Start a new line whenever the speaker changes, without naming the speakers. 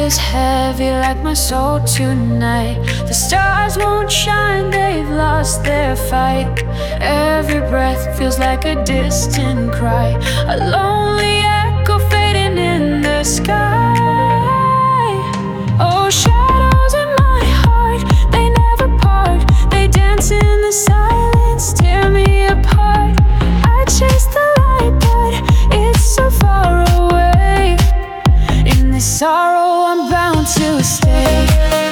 is heavy like my soul tonight. The stars won't shine, they've lost their fight. Every breath feels like a distant cry, a lonely echo fading in the sky. Oh, shadows in my heart, they never part. They dance in the silence, tear me apart. I chase the light, but it's so far away. In this sorrow, I'm bound to stay.